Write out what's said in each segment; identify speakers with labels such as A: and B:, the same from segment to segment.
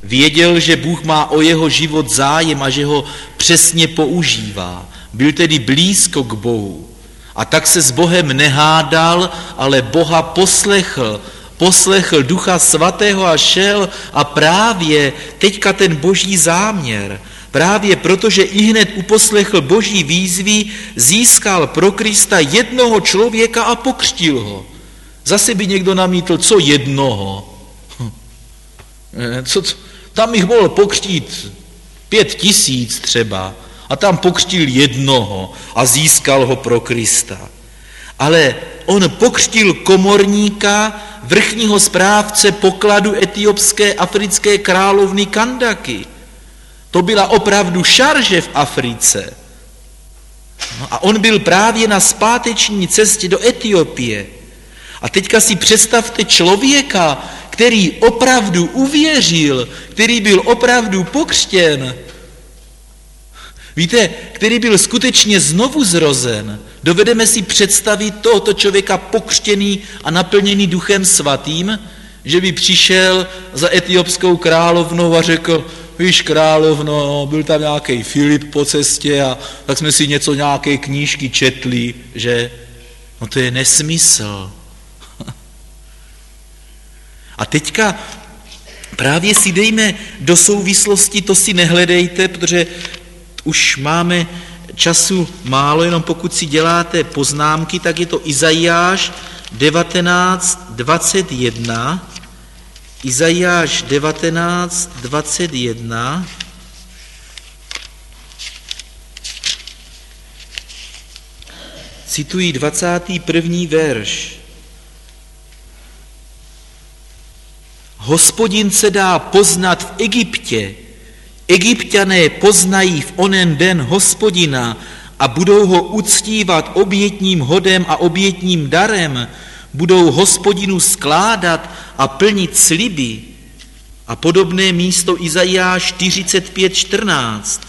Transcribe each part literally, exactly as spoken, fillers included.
A: Věděl, že Bůh má o jeho život zájem a že ho přesně používá. Byl tedy blízko k Bohu. A tak se s Bohem nehádal, ale Boha poslechl. Poslechl Ducha Svatého a šel a právě teďka ten boží záměr, právě protože ihned uposlechl boží výzvy, získal pro Krista jednoho člověka a pokřtil ho. Zase by někdo namítl, co jednoho? Co, co, tam jich mohl pokřtít pět tisíc třeba a tam pokřtil jednoho a získal ho pro Krista. Ale on pokřtil komorníka, vrchního správce pokladu etiopské africké královny Kandaky. To byla opravdu šarže v Africe. No a on byl právě na zpáteční cestě do Etiopie. A teďka si představte člověka, který opravdu uvěřil, který byl opravdu pokřtěn, víte, který byl skutečně znovu zrozen. Dovedeme si představit tohoto člověka pokřtěný a naplněný Duchem Svatým, že by přišel za etiopskou královnou a řekl, víš královno, byl tam nějaký Filip po cestě a tak jsme si něco, nějaké knížky četli, že no to je nesmysl. A teďka právě si dejme do souvislosti, to si nehledejte, protože už máme času málo, jenom pokud si děláte poznámky, tak je to Izajáš devatenáct dvacet jedna. Izajáš devatenáct dvacet jedna. Cituji dvacátý první verš. Hospodin se dá poznat v Egyptě. Egypťané poznají v onen den Hospodina a budou ho uctívat obětním hodem a obětním darem, budou Hospodinu skládat a plnit sliby. A podobné místo Izajáš čtyřicet pět čtrnáct.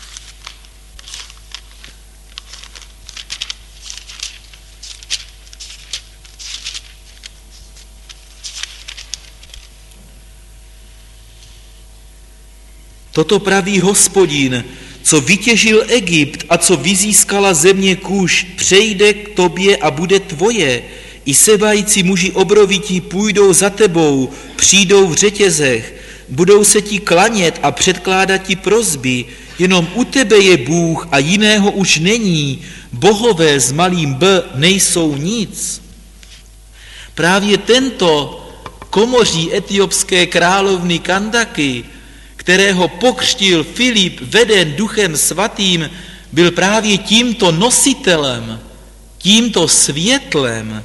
A: Toto praví Hospodin, co vytěžil Egypt a co vyzískala země Kuš, přejde k tobě a bude tvoje. I sebající muži obrovití půjdou za tebou, přijdou v řetězech, budou se ti klanět a předkládat ti prosby. Jenom u tebe je Bůh a jiného už není. Bohové s malým b nejsou nic. Právě tento komoří etiopské královny Kandaky, kterého pokřtil Filip veden Duchem Svatým, byl právě tímto nositelem, tímto světlem.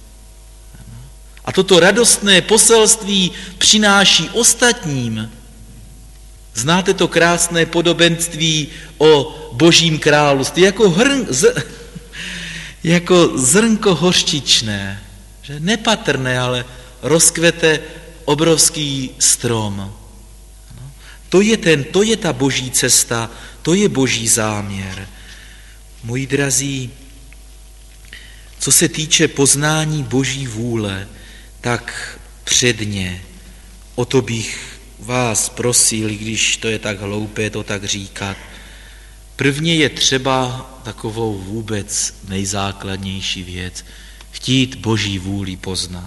A: A toto radostné poselství přináší ostatním. Znáte to krásné podobenství o Božím království, jako, hrn, z, jako zrnko hořčičné, že nepatrné, ale rozkvete obrovský strom. To je, ten, to je ta boží cesta, to je boží záměr. Moji drazí, co se týče poznání boží vůle, tak předně o to bych vás prosil, když to je tak hloupé to tak říkat. Prvně je třeba takovou vůbec nejzákladnější věc, chtít boží vůli poznat.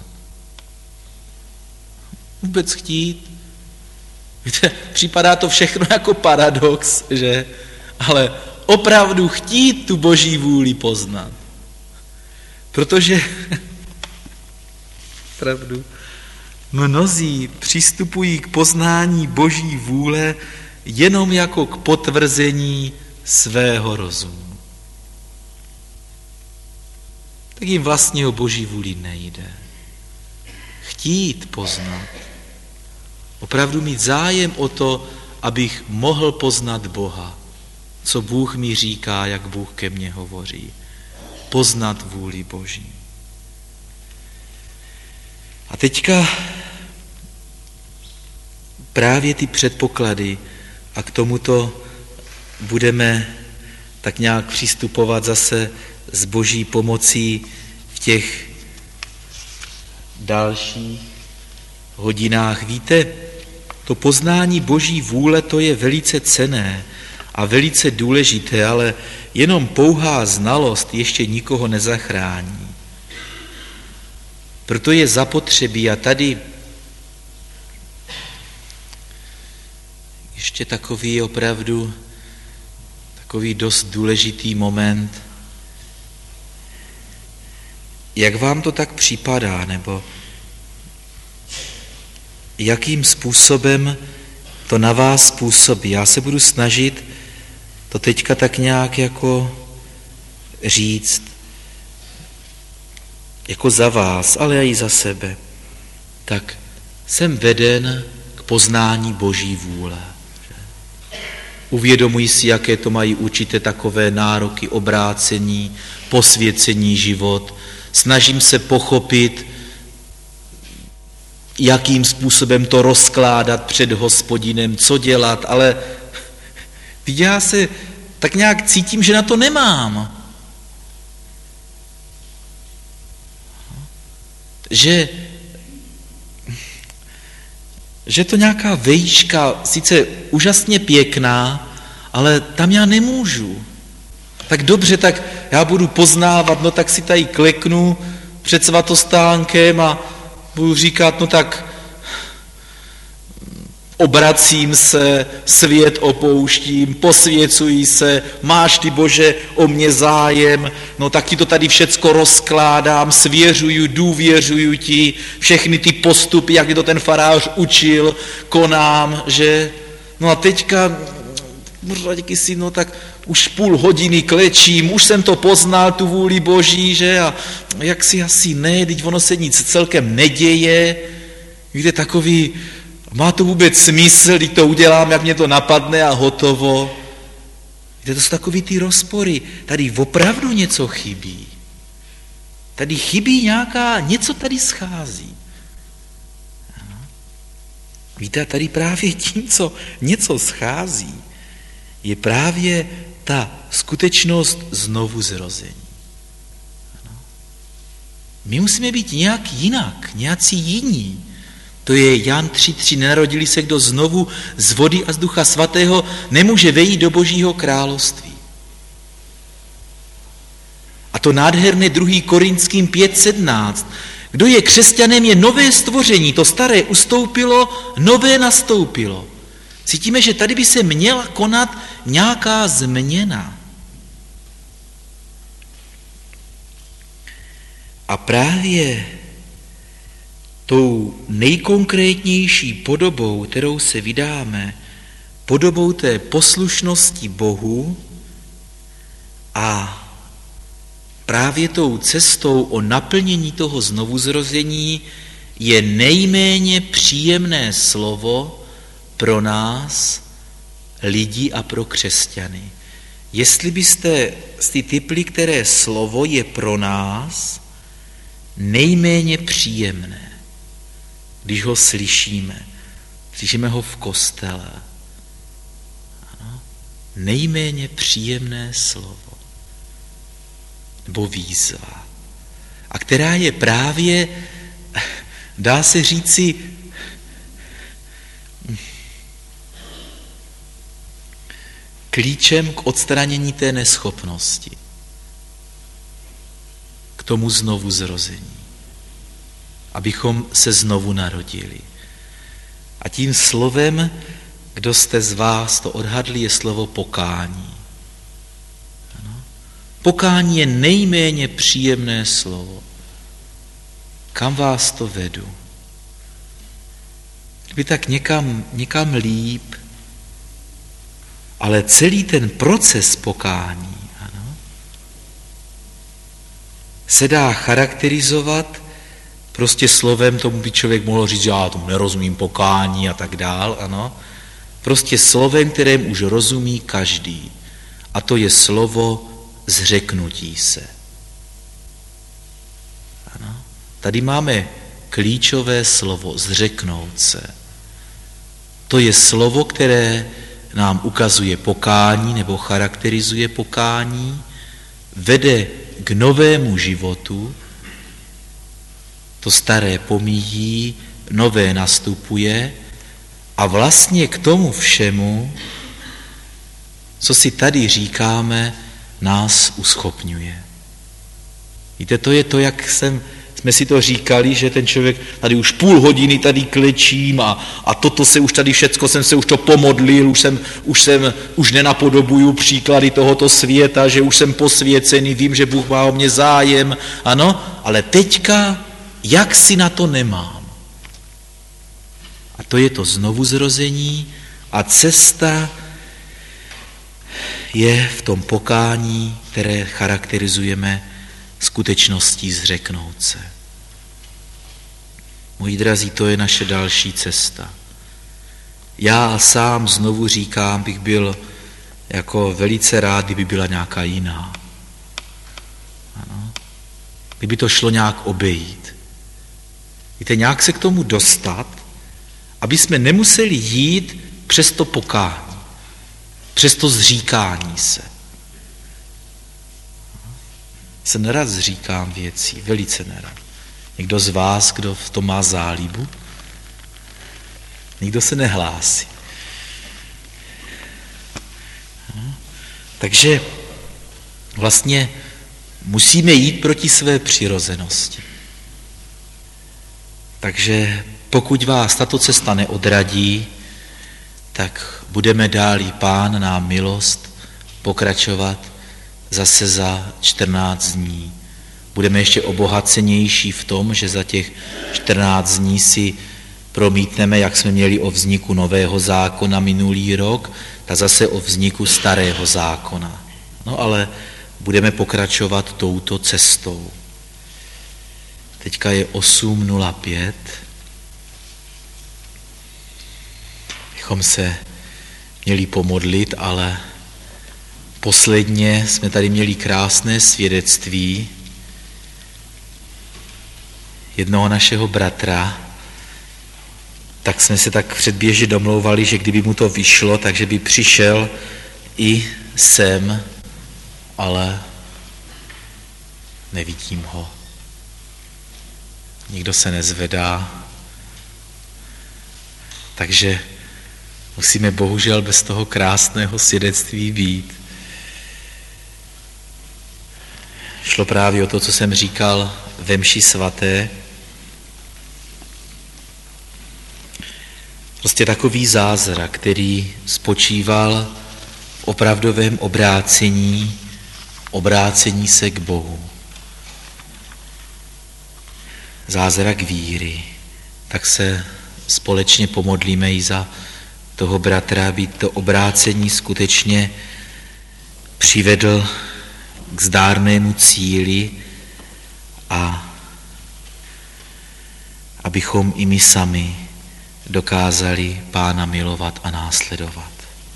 A: Vůbec chtít. Víte, připadá to všechno jako paradox, že? Ale opravdu chtít tu boží vůli poznat. Protože opravdu mnozí přistupují k poznání boží vůle jenom jako k potvrzení svého rozumu. Tak jim vlastně o boží vůli nejde. Chtít poznat. Opravdu mít zájem o to, abych mohl poznat Boha, co Bůh mi říká, jak Bůh ke mně hovoří. Poznat vůli Boží. A teďka právě ty předpoklady a k tomuto budeme tak nějak přistupovat zase s Boží pomocí v těch dalších hodinách. Víte, To poznání Boží vůle, to je velice cenné a velice důležité, ale jenom pouhá znalost ještě nikoho nezachrání. Proto je zapotřebí, a tady ještě takový opravdu, takový dost důležitý moment, jak vám to tak připadá, nebo jakým způsobem to na vás působí. Já se budu snažit to teďka tak nějak jako říct, jako za vás, ale i za sebe. Tak jsem veden k poznání Boží vůle. Uvědomuji si, jaké to mají určité takové nároky, obrácení, posvěcení život. Snažím se pochopit, jakým způsobem to rozkládat před Hospodinem, co dělat, ale já se tak nějak cítím, že na to nemám. Že, že to nějaká vejška, sice úžasně pěkná, ale tam já nemůžu. Tak dobře, tak já budu poznávat, no tak si tady kleknu před svatostánkem a budu říkat, no tak obracím se, svět opouštím, posvěcuji se, máš ty Bože o mě zájem, no tak ti to tady všecko rozkládám, svěřuju, důvěřuju ti, všechny ty postupy, jak to ten farář učil, konám, že? No a teďka, díky si, no tak už půl hodiny klečím, už jsem to poznal, tu vůli Boží, že? A jak si asi ne, teď ono se nic celkem neděje, víte, takový, má to vůbec smysl, když to udělám, jak mě to napadne a hotovo. Víte, to jsou takový ty rozpory. Tady opravdu něco chybí. Tady chybí nějaká, něco tady schází. Ano. Víte, tady právě tím, co něco schází, je právě ta skutečnost znovu zrození. Ano. My musíme být nějak jinak, nějací jiní. To je Jan tři tři, nenarodili se, kdo znovu z vody a z Ducha Svatého, nemůže vejít do Božího království. A to nádherné druhý Korinským pět sedmnáct. Kdo je křesťanem, je nové stvoření, to staré ustoupilo, nové nastoupilo. Cítíme, že tady by se měla konat nějaká změna. A právě tou nejkonkrétnější podobou, kterou se vydáme, podobou té poslušnosti Bohu a právě tou cestou o naplnění toho znovuzrození je nejméně příjemné slovo pro nás, lidi a pro křesťany. Jestli byste si tipli, které slovo je pro nás nejméně příjemné, když ho slyšíme, slyšíme ho v kostele. Ano, nejméně příjemné slovo nebo výzva. A která je právě, dá se říci, klíčem k odstranění té neschopnosti, k tomu znovu zrození, abychom se znovu narodili. A tím slovem, kdo jste z vás to odhadli, je slovo pokání. Ano. Pokání je nejméně příjemné slovo. Kam vás to vedu? Kdyby tak někam, někam líp, ale celý ten proces pokání, ano, se dá charakterizovat prostě slovem, tomu by člověk mohl říct, že já tomu nerozumím pokání a tak dál, ano. Prostě slovem, kterém už rozumí každý. A to je slovo zřeknutí se. Ano. Tady máme klíčové slovo zřeknout se. To je slovo, které nám ukazuje pokání nebo charakterizuje pokání, vede k novému životu, to staré pomíjí, nové nastupuje A vlastně k tomu všemu, co si tady říkáme, nás uschopňuje. Víte, to je to, jak jsem, jsme si to říkali, že ten člověk tady už půl hodiny tady klečím a, a toto se už tady všecko, jsem se už to pomodlil, už jsem, už jsem, už nenapodobuju příklady tohoto světa, že už jsem posvěcený, vím, že Bůh má o mě zájem, ano, ale teďka, jak si na to nemám. A to je to znovuzrození a cesta je v tom pokání, které charakterizujeme skutečností zřeknout se. Moji drazí, to je naše další cesta. Já sám znovu říkám, bych byl jako velice rád, kdyby byla nějaká jiná. Ano. Kdyby to šlo nějak obejít. Víte, nějak se k tomu dostat, aby jsme nemuseli jít přes to pokání, přes to zříkání se. Se nerad zříkám věcí, velice nerad. Někdo z vás, kdo v tom má zálibu? Nikdo se nehlásí. Takže vlastně musíme jít proti své přirozenosti. Takže pokud vás tato cesta neodradí, tak budeme dálí Pán nám milost pokračovat zase za čtrnáct dní. Budeme ještě obohacenější v tom, že za těch čtrnáct dní si promítneme, jak jsme měli o vzniku nového zákona minulý rok, tak zase o vzniku starého zákona. No ale budeme pokračovat touto cestou. Teďka je osm nula pět. Bychom se měli pomodlit, ale posledně jsme tady měli krásné svědectví jednoho našeho bratra, tak jsme se tak předběžně domlouvali, že kdyby mu to vyšlo, takže by přišel i sem, ale nevidím ho. Nikdo se nezvedá, takže musíme bohužel bez toho krásného svědectví být. Šlo právě o to, co jsem říkal ve mši svaté. Prostě takový zázrak, který spočíval v opravdovém obrácení, obrácení se k Bohu. Zázrak víry. Tak se společně pomodlíme i za toho bratra, aby to obrácení skutečně přivedl k zdárnému cíli a abychom i my sami dokázali Pána milovat a následovat.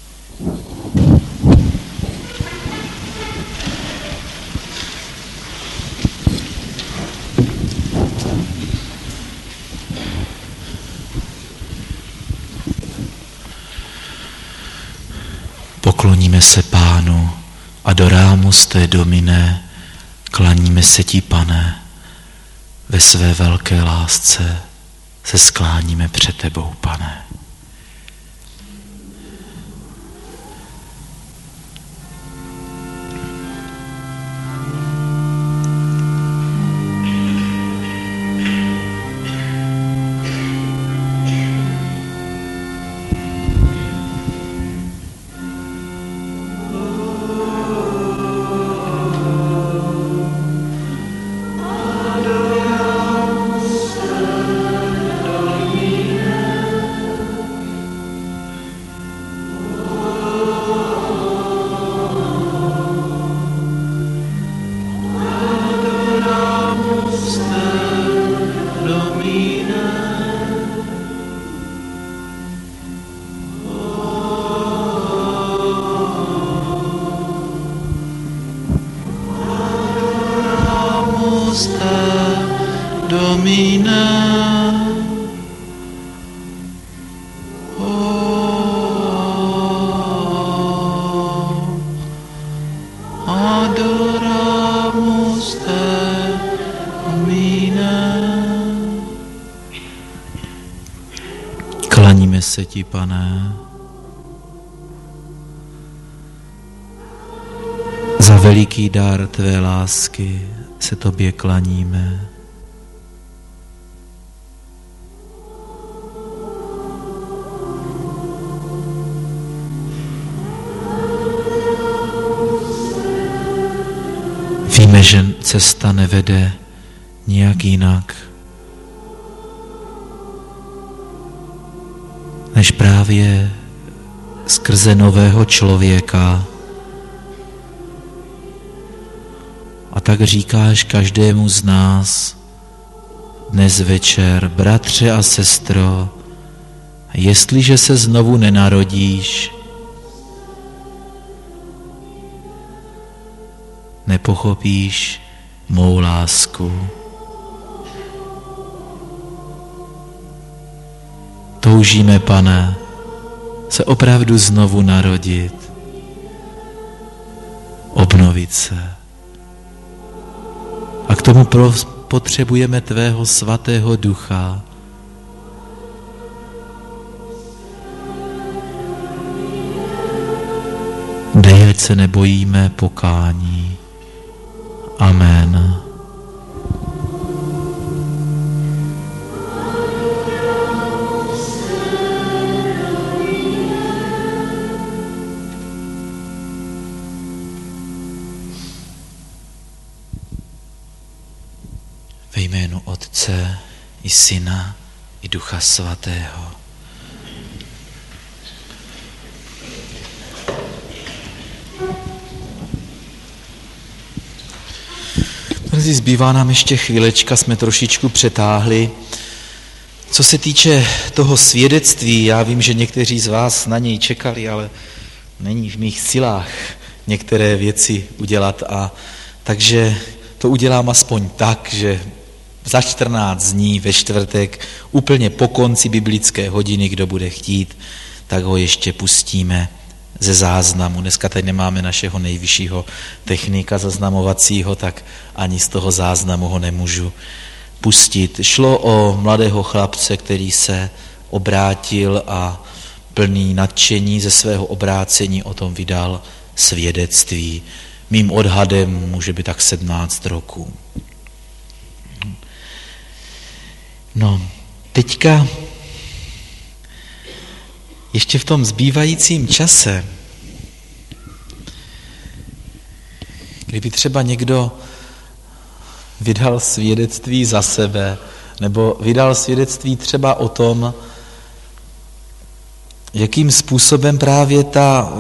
A: Pokloníme se Pánu, adoramus te Domine, klaníme se ti, Pane, ve své velké lásce se skláníme před tebou, Pane. ti, Pane, za veliký dar tvé lásky se tobě klaníme. Víme, že cesta nevede nijak jinak, než právě skrze nového člověka. A tak říkáš každému z nás dnes večer, bratře a sestro, jestliže se znovu nenarodíš, nepochopíš mou lásku. Toužíme, Pane, se opravdu znovu narodit, obnovit se. A k tomu potřebujeme tvého svatého ducha. Dej, ať se nebojíme pokání. Amen. Ve jménu Otce i Syna i Ducha Svatého. Dnes zbývá nám ještě chvílečka, jsme trošičku přetáhli. Co se týče toho svědectví, já vím, že někteří z vás na něj čekali, ale není v mých silách některé věci udělat, a takže to udělám aspoň tak, že za čtrnáct dní ve čtvrtek, úplně po konci biblické hodiny, kdo bude chtít, tak ho ještě pustíme ze záznamu. Dneska tady nemáme našeho nejvyššího technika zaznamovacího, tak ani z toho záznamu ho nemůžu pustit. Šlo o mladého chlapce, který se obrátil a plný nadšení ze svého obrácení o tom vydal svědectví. Mým odhadem může být tak sedmnáct roků. No, teďka ještě v tom zbývajícím čase, kdyby třeba někdo vydal svědectví za sebe, nebo vydal svědectví třeba o tom, jakým způsobem právě ta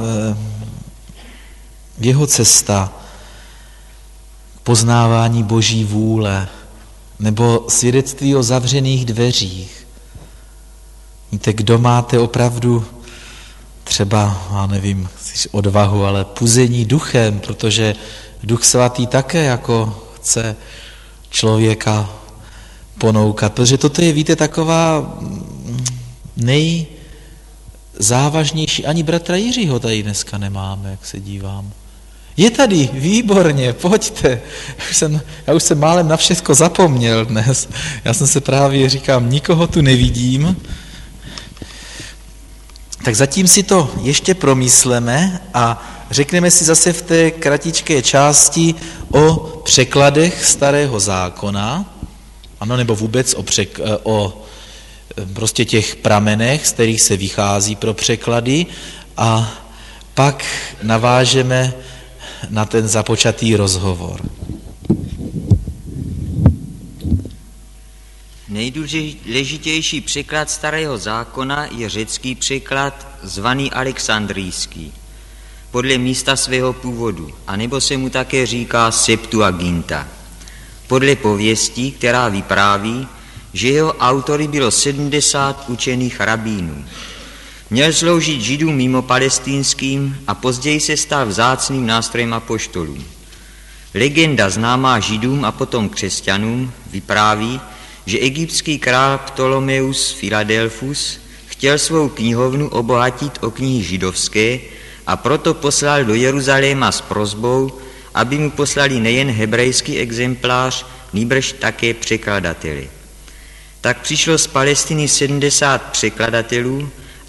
A: jeho cesta k poznávání Boží vůle, nebo svědectví o zavřených dveřích. Víte, kdo máte opravdu třeba, já nevím, odvahu, ale puzení duchem, protože Duch Svatý také jako chce člověka ponoukat, protože toto je, víte, taková nejzávažnější, ani bratra Jiřího tady dneska nemáme, jak se dívám. Je tady, výborně, pojďte. Já už jsem, já už jsem málem na všechno zapomněl dnes. Já jsem se právě, říkám, nikoho tu nevidím. Tak zatím si to ještě promysleme a řekneme si zase v té kratičké části o překladech Starého zákona, ano, nebo vůbec o, přek, o prostě těch pramenech, z kterých se vychází pro překlady, a pak navážeme na ten započatý rozhovor.
B: Nejdůležitější překlad Starého zákona je řecký překlad zvaný Alexandrijský, podle místa svého původu, anebo se mu také říká Septuaginta, podle pověstí, která vypráví, že jeho autory bylo sedmdesát učených rabínů. Měl sloužit Židům mimo palestinským a později se stal vzácným nástrojem apoštolů. Legenda známá Židům a potom křesťanům vypráví, že egyptský král Ptolomeus Philadelphus chtěl svou knihovnu obohatit o knihy židovské a proto poslal do Jeruzaléma s prosbou, aby mu poslali nejen hebrejský exemplář, nýbrž také překladateli. Tak přišlo z Palestiny sedmdesát překladatelů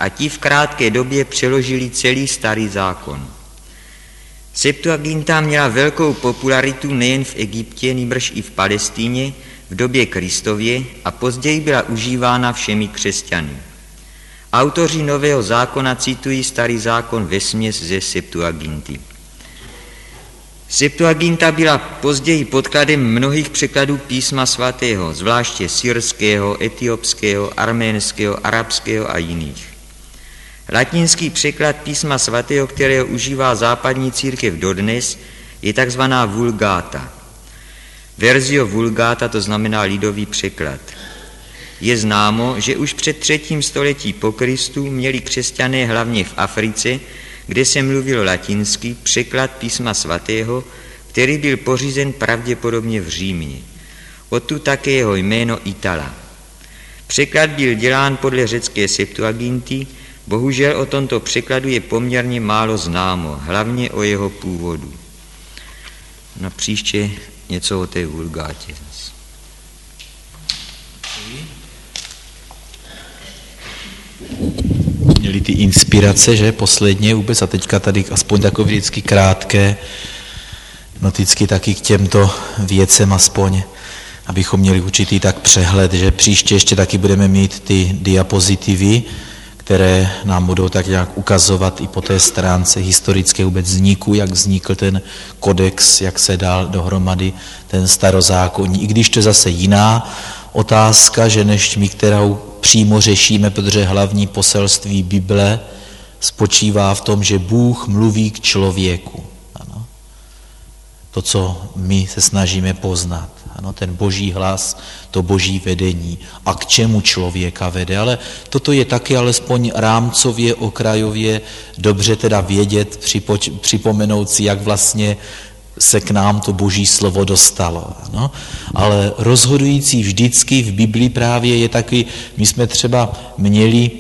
B: a ti v krátké době přeložili celý starý zákon. Septuaginta měla velkou popularitu nejen v Egyptě, nýbrž i v Palestíně v době Kristově a později byla užívána všemi křesťany. Autoři Nového zákona citují starý zákon vesměs ze Septuaginty. Septuaginta byla později podkladem mnohých překladů písma svatého, zvláště syrského, etiopského, arménského, arabského a jiných. Latinský překlad písma svatého, kterého užívá západní církev dodnes, je takzvaná Vulgata. Verzio Vulgata, to znamená lidový překlad. Je známo, že už před třetím století po Kristu měli křesťané hlavně v Africe, kde se mluvilo latinsky, překlad písma svatého, který byl pořízen pravděpodobně v Římě. Odtud také jeho jméno Itala. Překlad byl dělán podle řecké Septuaginty, bohužel o tomto překladu je poměrně málo známo, hlavně o jeho původu. Na příště něco o té Vulgátě.
A: Měli ty inspirace, že, posledně vůbec, a teďka tady aspoň takové vždycky krátké noticky taky k těmto věcem aspoň, abychom měli určitý tak přehled, že příště ještě taky budeme mít ty diapozitivy, které nám budou tak nějak ukazovat i po té stránce historické vůbec vzniku, jak vznikl ten kodex, jak se dal dohromady ten starozákonní. I když to je zase jiná otázka, že než my, kterou přímo řešíme, protože hlavní poselství Bible spočívá v tom, že Bůh mluví k člověku. Ano. To, co my se snažíme poznat. Ano, ten boží hlas, to boží vedení a k čemu člověka vede. Ale toto je taky alespoň rámcově, okrajově dobře teda vědět, připoč, připomenout si, jak vlastně se k nám to boží slovo dostalo. Ano? Ale rozhodující vždycky v Biblii právě je taky, my jsme třeba měli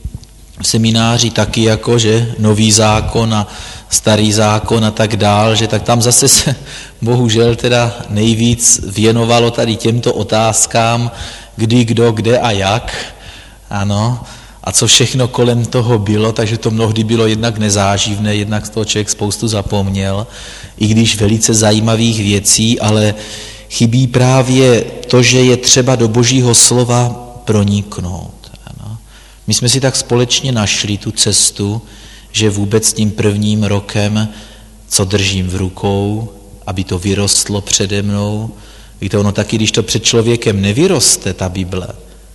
A: v semináři taky jako, že nový zákon a starý zákon a tak dál, že tak tam zase se bohužel teda nejvíc věnovalo tady těmto otázkám, kdy, kdo, kde a jak, ano, a co všechno kolem toho bylo, takže to mnohdy bylo jednak nezáživné, jednak z toho člověk spoustu zapomněl, i když velice zajímavých věcí, ale chybí právě to, že je třeba do božího slova proniknout. Ano. My jsme si tak společně našli tu cestu, že vůbec tím prvním rokem, co držím v rukou, aby to vyrostlo přede mnou, víte, ono taky, když to před člověkem nevyroste, ta Bible,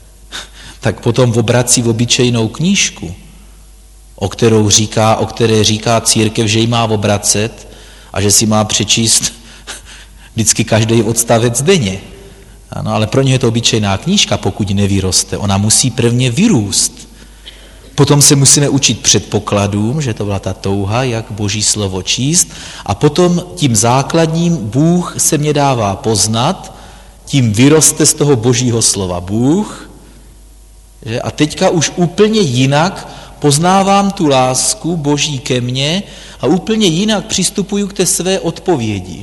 A: tak potom obrací v obyčejnou knížku, o kterou říká, o které říká církev, že ji má obracet a že si má přečíst vždycky každý odstavec denně. Ano, ale pro ně je to obyčejná knížka, pokud nevyroste. Ona musí prvně vyrůst. Potom se musíme učit předpokladům, že to byla ta touha, jak boží slovo číst, a potom tím základním Bůh se mě dává poznat, tím vyroste z toho božího slova Bůh, že? A teďka už úplně jinak poznávám tu lásku boží ke mně a úplně jinak přistupuju k té své odpovědi.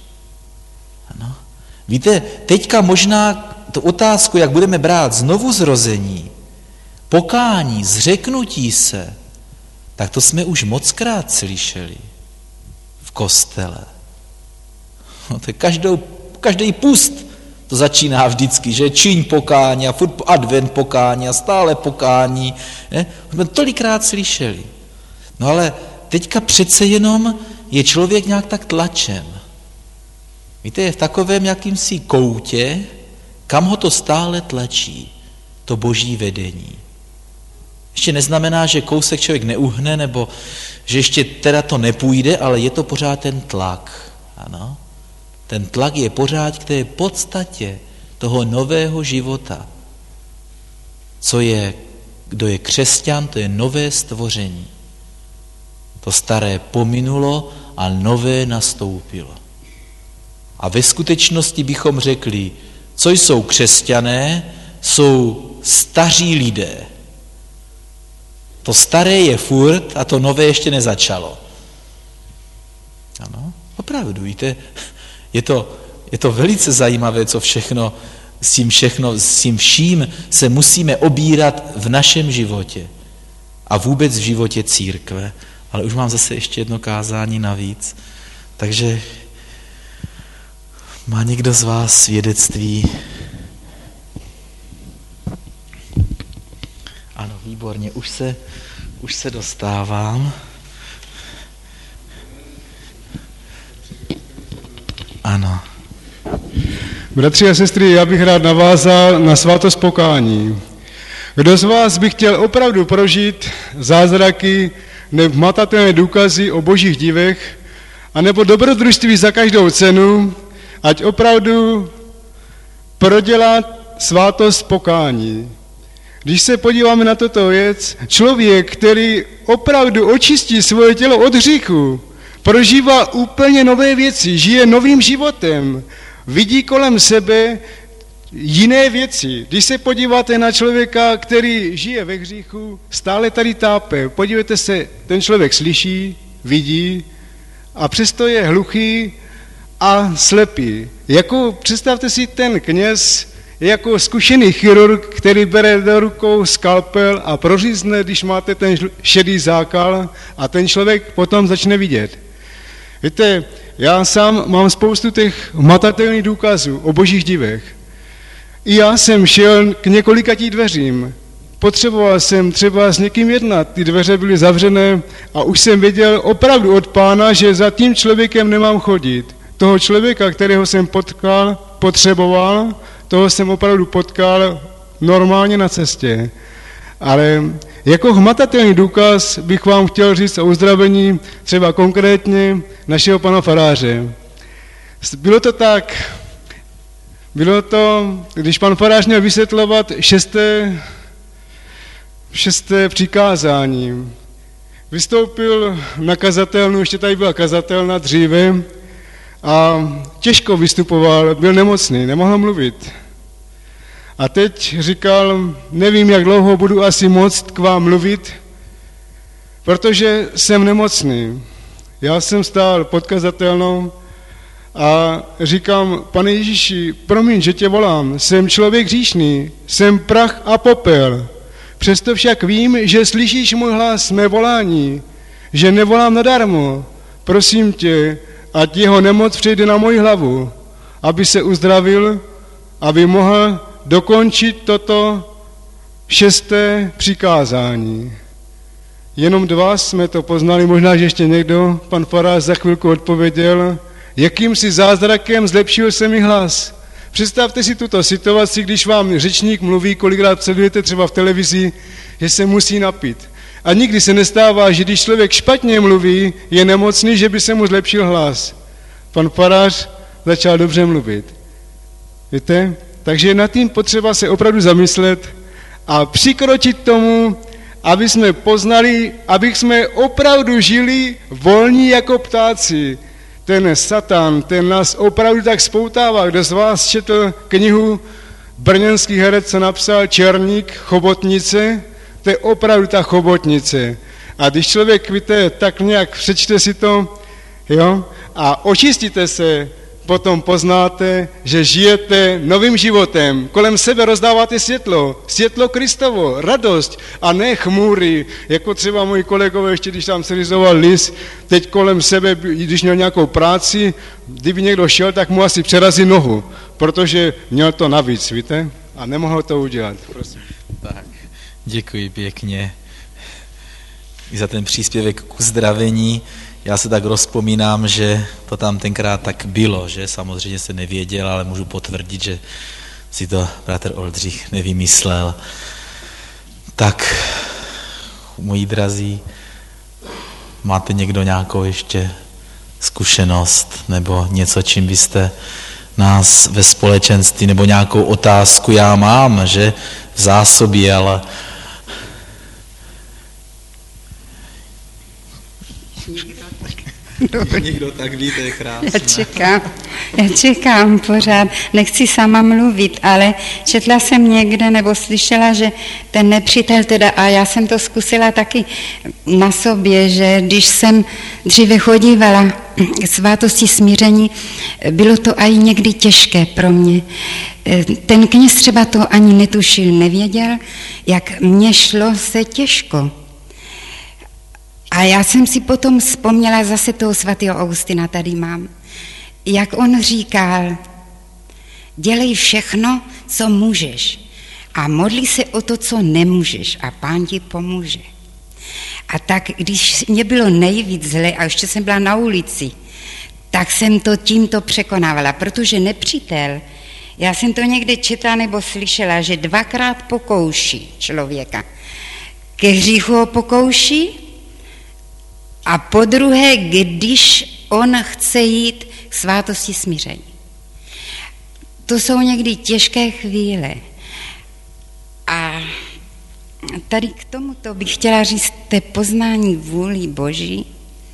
A: Ano. Víte, teďka možná tu otázku, jak budeme brát znovu zrození, pokání, zřeknutí se, tak to jsme už mockrát slyšeli v kostele. No, to je každou, každý pust to začíná vždycky, že čiň pokání a furt advent pokání a stále pokání. Ne? Už jsme tolikrát slyšeli. No ale teďka přece jenom je člověk nějak tak tlačen. Víte, je v takovém jakýmsi koutě, kam ho to stále tlačí, to boží vedení. Ještě neznamená, že kousek člověk neuhne, nebo že ještě teda to nepůjde, ale je to pořád ten tlak. Ano? Ten tlak je pořád k té podstatě toho nového života. Co je, kdo je křesťan, to je nové stvoření. To staré pominulo a nové nastoupilo. A ve skutečnosti bychom řekli, co jsou křesťané, jsou staří lidé. To staré je furt a to nové ještě nezačalo. Ano, opravdu, víte, je to, je to velice zajímavé, co všechno, s tím všechno, s tím vším se musíme obírat v našem životě. a vůbec v životě církve. Ale už mám zase ještě jedno kázání navíc. Takže má někdo z vás svědectví? Ano, výborně, už se, už se dostávám. Ano.
C: Bratři a sestry, já bych rád navázal na svátost pokání. Kdo z vás by chtěl opravdu prožít zázraky, nehmatatelné důkazy o božích divech, anebo dobrodružství za každou cenu, ať opravdu prodělá svátost pokání. Když se podíváme na toto věc, člověk, který opravdu očistí svoje tělo od hříchu, prožívá úplně nové věci, žije novým životem, vidí kolem sebe jiné věci. Když se podíváte na člověka, který žije ve hříchu, stále tady tápe. Podívejte se, ten člověk slyší, vidí a přesto je hluchý a slepý. Jako, představte si, ten kněz je jako zkušený chirurg, který bere do rukou skalpel a prořízne, když máte ten šedý zákal a ten člověk potom začne vidět. Víte, já sám mám spoustu těch hmatatelných důkazů o božích divech. I já jsem šel k několikatí dveřím. Potřeboval jsem třeba s někým jednat, ty dveře byly zavřené a už jsem věděl opravdu od Pána, že za tím člověkem nemám chodit. Toho člověka, kterého jsem potkal, potřeboval, toho jsem opravdu potkal normálně na cestě. Ale jako hmatatelný důkaz bych vám chtěl říct o uzdravení třeba konkrétně našeho pana faráře. Bylo to tak, bylo to, když pan farář měl vysvětlovat šesté, šesté přikázání. Vystoupil na kazatelnu, ještě tady byla kazatelna dříve, a těžko vystupoval, byl nemocný, nemohl mluvit. A teď říkal, nevím, jak dlouho budu asi moct k vám mluvit, protože jsem nemocný. Já jsem stál pod kazatelnou a říkám, pane Ježíši, promiň, že tě volám, jsem člověk hříšný, jsem prach a popel. Přesto však vím, že slyšíš můj hlas, mé volání, že nevolám nadarmo. Prosím tě, ať jeho nemoc přejde na moji hlavu, aby se uzdravil, aby mohl dokončit toto šesté přikázání. Jenom dva jsme to poznali, možná, že ještě někdo, pan farář za chvilku odpověděl, jakým si zázrakem zlepšil se mi hlas. Představte si tuto situaci, když vám řečník mluví, kolikrát sledujete třeba v televizi, že se musí napít. A nikdy se nestává, že když člověk špatně mluví, je nemocný, že by se mu zlepšil hlas. Pan farář začal dobře mluvit. Víte? Takže nad tím potřeba se opravdu zamyslet a přikročit tomu, aby jsme poznali, aby jsme opravdu žili volní jako ptáci. Ten Satan, ten nás opravdu tak spoutává. Kdo z vás četl knihu brněnský herec, co napsal Černík, Chobotnice, to je opravdu ta chobotnice. A když člověk, víte, tak nějak přečte si to, jo, a očistíte se, potom poznáte, že žijete novým životem. Kolem sebe rozdáváte světlo, světlo Kristovo, radost a ne chmůry, jako třeba moji kolegové, ještě když tam serizoval lis, teď kolem sebe, když měl nějakou práci, kdyby někdo šel, tak mu asi přerazí nohu, protože měl to navíc, víte, a nemohl to udělat. Prosím.
A: Tak, děkuji pěkně i za ten příspěvek k uzdravení. Já se tak rozpomínám, že to tam tenkrát tak bylo, že samozřejmě se nevěděl, ale můžu potvrdit, že si to bratr Oldřich nevymyslel. Tak, moji drazí, máte někdo nějakou ještě zkušenost nebo něco, čím byste nás ve společenství, nebo nějakou otázku já mám, že v zásobě, ale někdo tak ví, to je krásné.
D: Já čekám, já čekám pořád, nechci sama mluvit, ale četla jsem někde nebo slyšela, že ten nepřítel teda, a já jsem to zkusila taky na sobě, že když jsem dříve chodívala k svátosti smíření, bylo to i někdy těžké pro mě. Ten kněz třeba to ani netušil, nevěděl, jak mně šlo se těžko. A já jsem si potom vzpomněla zase toho svatého Augustina, tady mám, jak on říkal, dělej všechno, co můžeš a modli se o to, co nemůžeš a Pán ti pomůže. A tak, když mě bylo nejvíc zle a ještě jsem byla na ulici, tak jsem to tímto překonávala, protože nepřítel, já jsem to někde četla nebo slyšela, že dvakrát pokouší člověka. Ke hříchu ho pokouší a po druhé, když on chce jít k svátosti smíření. To jsou někdy těžké chvíle. A tady k tomuto bych chtěla říct té poznání vůli Boží.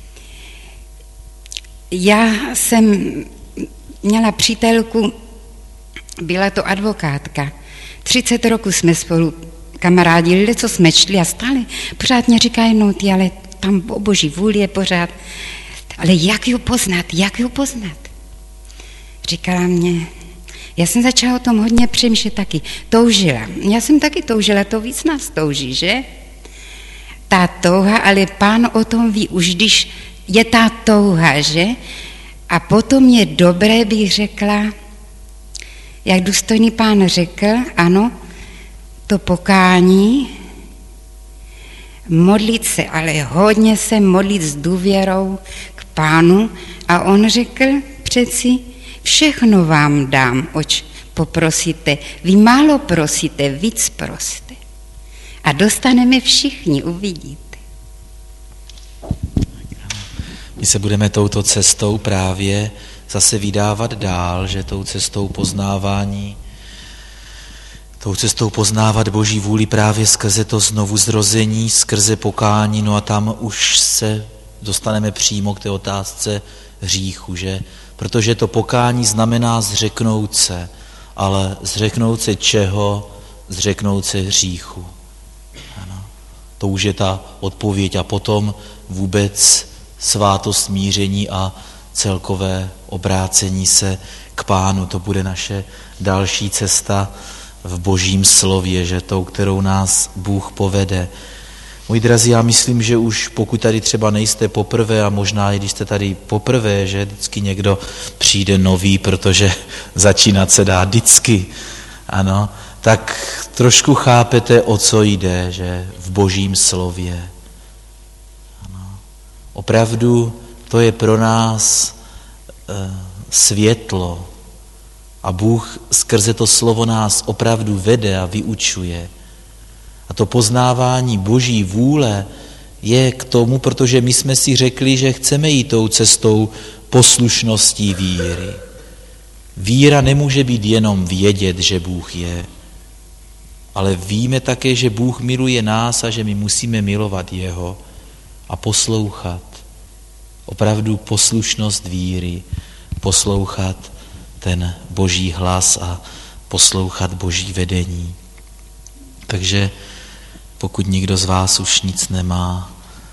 D: Já jsem měla přítelku, byla to advokátka. třicet roku jsme spolu kamarádili, co jsme čli a stále pořád mě říkají, no ty, ale tam o Boží vůli je pořád. Ale jak ji poznat, jak ji poznat? Říkala mě, já jsem začala o tom hodně přemýšlet taky, toužila. Já jsem taky toužila, to víc nás touží, že? Ta touha, ale Pán o tom ví, už když je ta touha, že? A potom je dobré, bych řekla, jak důstojný Pán řekl, ano, to pokání, modlit se, ale hodně se modlit s důvěrou k Pánu a on řekl přeci, všechno vám dám, oč poprosíte. Vy málo prosíte, víc prosíte. A dostaneme všichni, uvidíte.
A: My se budeme touto cestou právě zase vydávat dál, že tou cestou poznávání, tou cestou poznávat Boží vůli právě skrze to znovu zrození, skrze pokání, no a tam už se dostaneme přímo k té otázce hříchu, že? Protože to pokání znamená zřeknout se, ale zřeknout se čeho? Zřeknout se hříchu. Ano. To už je ta odpověď a potom vůbec svátost smíření a celkové obrácení se k Pánu. To bude naše další cesta v Božím slově, že tou, kterou nás Bůh povede. Moji drazí, já myslím, že už pokud tady třeba nejste poprvé a možná i když jste tady poprvé, že vždycky někdo přijde nový, protože začínat se dá vždycky, ano, tak trošku chápete, o co jde, že v Božím slově. Ano. Opravdu to je pro nás e, světlo a Bůh skrze to slovo nás opravdu vede a vyučuje. A to poznávání Boží vůle je k tomu, protože my jsme si řekli, že chceme jít tou cestou poslušností víry. Víra nemůže být jenom vědět, že Bůh je, ale víme také, že Bůh miluje nás a že my musíme milovat Jeho a poslouchat. Opravdu poslušnost víry, poslouchat ten Boží hlas a poslouchat Boží vedení. Takže pokud nikdo z vás už nic nemá,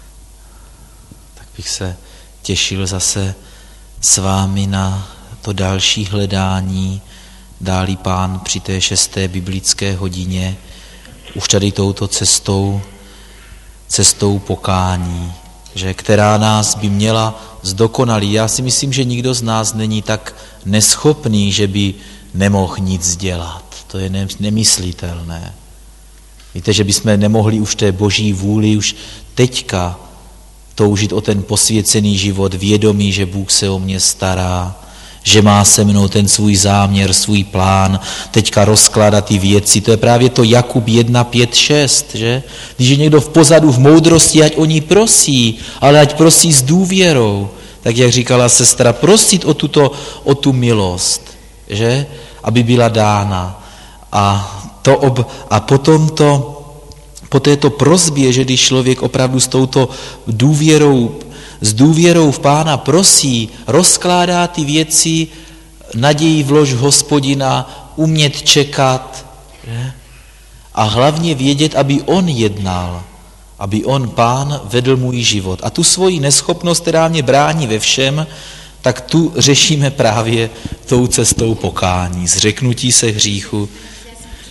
A: tak bych se těšil zase s vámi na to další hledání, dálí Pán při té šesté biblické hodině, už tady touto cestou, cestou pokání, že která nás by měla zdokonalit. Já si myslím, že nikdo z nás není tak neschopný, že by nemohl nic dělat. To je nemyslitelné. Víte, že bychom nemohli už té Boží vůli už teďka toužit o ten posvěcený život, vědomí, že Bůh se o mě stará, že má se mnou ten svůj záměr, svůj plán, teďka rozkládat ty věci. To je právě to Jakub jedna, pět, šest, že? Když je někdo v pozadu v moudrosti, ať o ní prosí, ale ať prosí s důvěrou. Tak jak říkala sestra, prosit o, tuto, o tu milost, že? Aby byla dána. A To ob, a potom to, po této prosbě, že když člověk opravdu s touto důvěrou, s důvěrou v Pána prosí, rozkládá ty věci, naději vlož v Hospodina, umět čekat, že? A hlavně vědět, aby on jednal, aby on, Pán, vedl můj život. A tu svoji neschopnost, která mě brání ve všem, tak tu řešíme právě tou cestou pokání, zřeknutí se hříchu.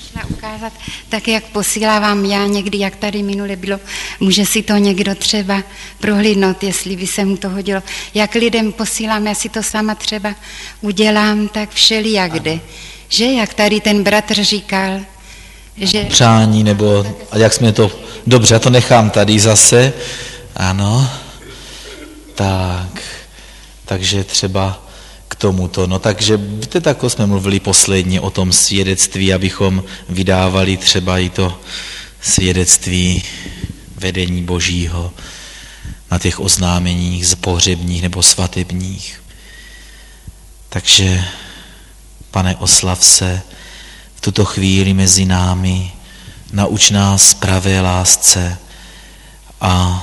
D: šla ukázat, tak jak posílávám já někdy, jak tady minule bylo, může si to někdo třeba prohlídnout, jestli by se mu to hodilo. Jak lidem posílám, já si to sama třeba udělám, tak všelijak jde. Že jak tady ten bratr říkal, že...
A: Přání, nebo a jak jsme to... Dobře, já to nechám tady zase. Ano. Tak. Takže třeba k tomuto. No takže, víte, tak jsme mluvili posledně o tom svědectví, abychom vydávali třeba i to svědectví vedení Božího na těch oznámeních z pohřebních nebo svatebních. Takže, Pane, oslav se v tuto chvíli mezi námi, nauč nás pravé lásce a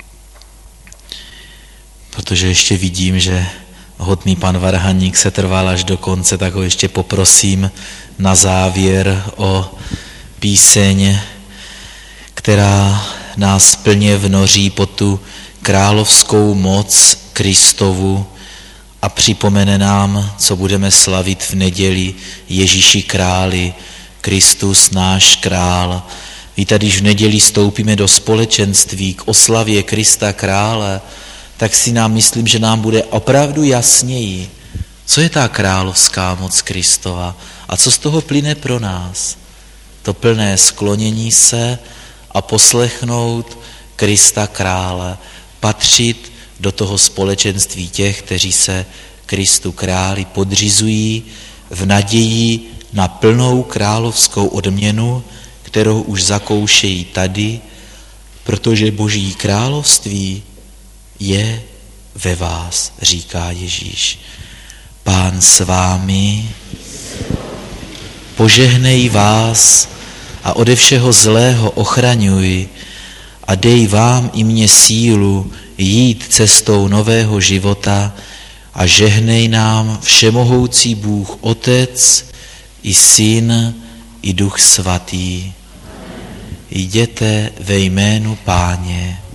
A: protože ještě vidím, že hodný pan Varhaník se trval až do konce, tak ho ještě poprosím na závěr o píseň, která nás plně vnoří pod tu královskou moc Kristovu a připomene nám, co budeme slavit v neděli Ježíši králi, Kristus náš král. Víte, když v neděli stoupíme do společenství k oslavě Krista krále, tak si nám myslím, že nám bude opravdu jasněji, co je ta královská moc Kristova a co z toho plyne pro nás. To plné sklonění se a poslechnout Krista krále, patřit do toho společenství těch, kteří se Kristu králi podřizují v naději na plnou královskou odměnu, kterou už zakoušejí tady, protože Boží království je ve vás, říká Ježíš. Pán s vámi, požehnej vás a ode všeho zlého ochraňuj a dej vám i mně sílu jít cestou nového života a žehnej nám všemohoucí Bůh Otec i Syn i Duch Svatý. Jděte ve jménu Páně.